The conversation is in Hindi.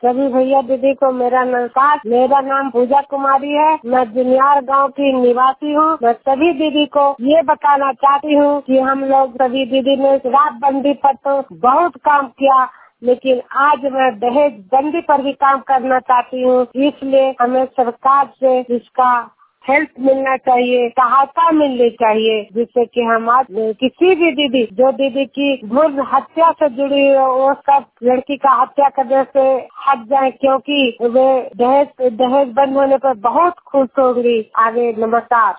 सभी भैया दीदी को मेरा नमस्कार। मेरा नाम पूजा कुमारी है। मैं जुनियार गांव की निवासी हूँ। मैं सभी दीदी को ये बताना चाहती हूँ कि हम लोग सभी दीदी ने शराबबंदी पर तो बहुत काम किया, लेकिन आज मैं दहेज बंदी पर भी काम करना चाहती हूँ। इसलिए हमें सरकार से इसका हेल्प मिलना चाहिए, सहायता मिलनी चाहिए, जिससे कि हम आज किसी भी दीदी जो दीदी की भ्रूण हत्या से जुड़ी हो वो सब लड़की का हत्या करने से हट जाए, क्योंकि वे दहेज बंद होने पर बहुत खुश होंगी। आगे नमस्कार।